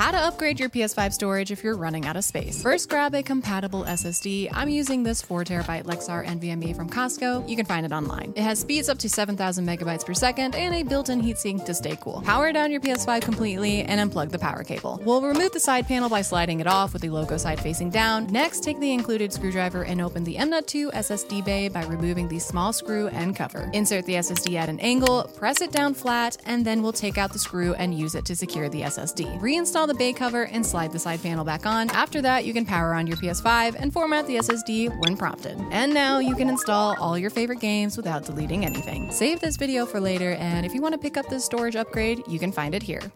How to upgrade your PS5 storage if you're running out of space. First, grab a compatible SSD. I'm using this 4TB Lexar NVMe from Costco. You can find it online. It has speeds up to 7,000 megabytes per second and a built-in heatsink to stay cool. Power down your PS5 completely and unplug the power cable. We'll remove the side panel by sliding it off with the logo side facing down. Next, take the included screwdriver and open the M.2 SSD bay by removing the small screw and cover. Insert the SSD at an angle, press it down flat, and then we'll take out the screw and use it to secure the SSD. Reinstall the bay cover and slide the side panel back on. After that, you can power on your PS5 and format the SSD when prompted. And now you can install all your favorite games without deleting anything. Save this video for later, and if you want to pick up this storage upgrade, you can find it here.